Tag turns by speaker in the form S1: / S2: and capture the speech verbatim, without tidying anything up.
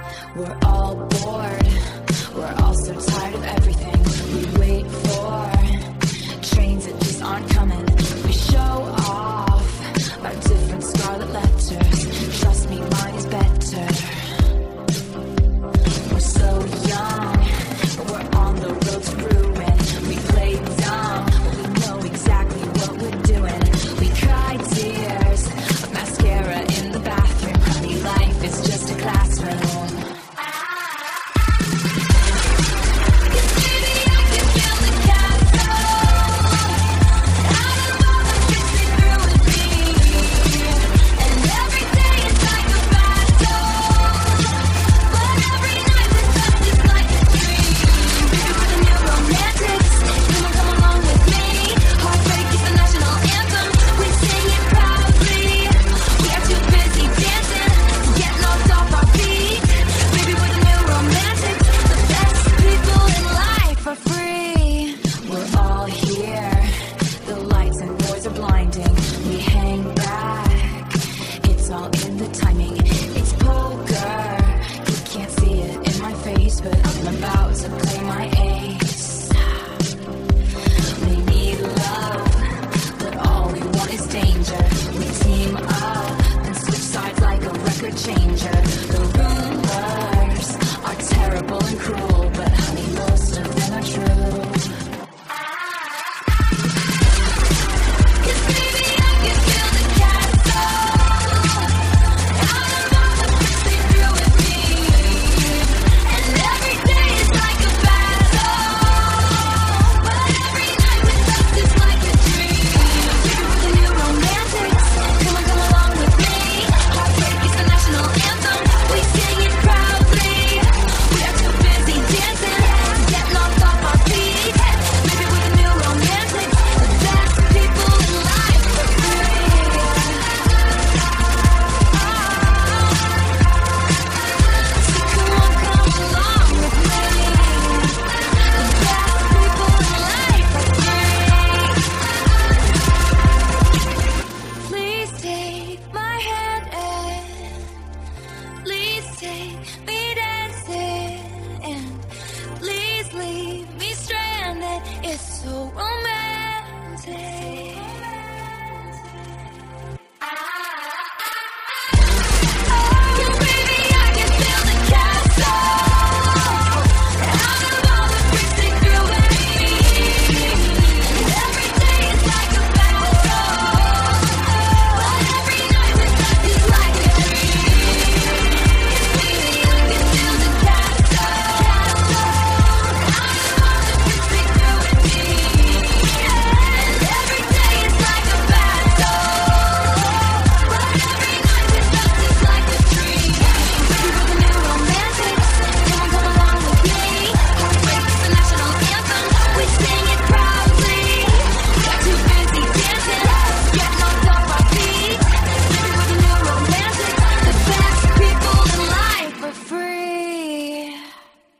S1: We're all bored, we're all so tired of everything. We wait for trains that just aren't coming. We show off our different scarlet letters. Trust me, mine is better. We're so young, but we're on the road to ruin. We play dumb, but we know exactly what we're doing. We cry tears of mascara in the bathroom. Honey, life is just a classroom. It's so romantic.